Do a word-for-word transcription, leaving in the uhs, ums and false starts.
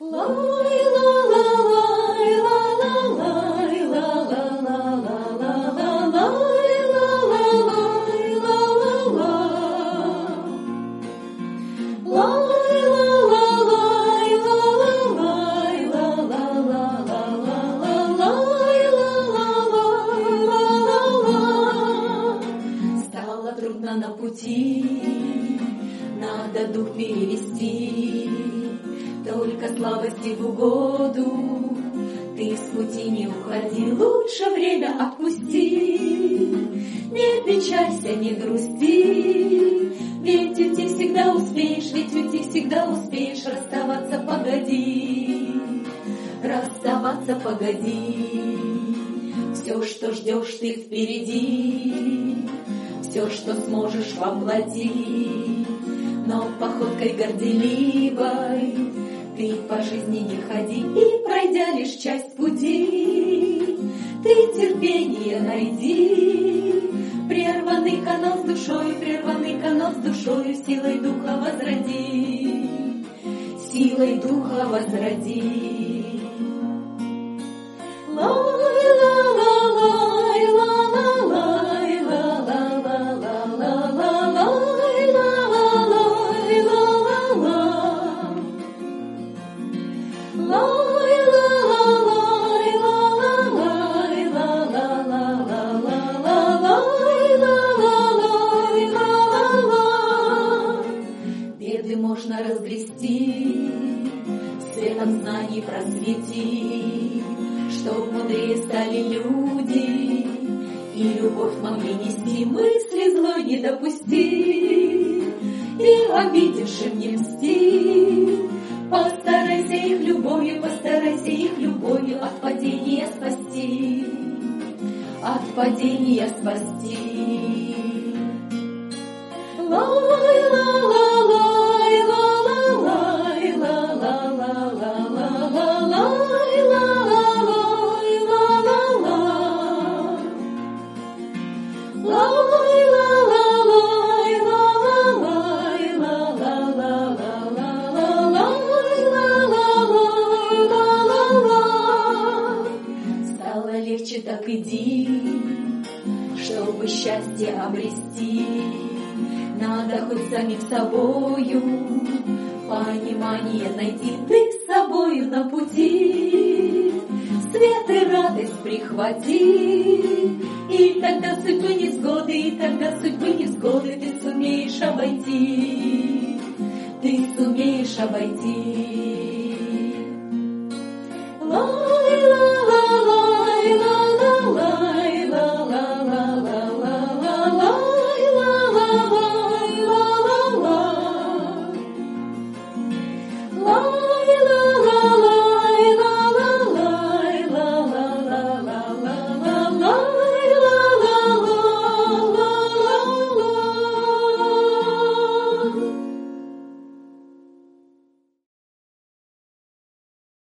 Стало трудно на пути, надо дух перевести, только слабости в угоду. Ты с пути не уходи, лучше время отпусти. Не печалься, не грусти, ведь уйти всегда успеешь, ведь уйти всегда успеешь. Расставаться погоди, расставаться погоди. Все, что ждешь ты впереди, все, что сможешь, воплоти. Но походкой горделивой ты по жизни не ходи, и пройдя лишь часть пути, ты терпение найди. Прерванный канал с душою, прерванный канал с душою, силой духа возроди, силой духа возроди. Беды можно разгрести, светом знаний просвети, чтоб мудрее стали люди и любовь могли нести, мысли злой не допусти и обидевшим не мсти. Постарайся их любовью, постарайся их любовью от падения спасти, от падения спасти. Стало легче, так иди, чтобы счастье обрести. Надо хоть самим собою понимание найти. Ты с собою на пути свет и радость прихвати, и тогда судьбы невзгоды, и тогда судьбы невзгоды ты сумеешь обойти, ты сумеешь обойти.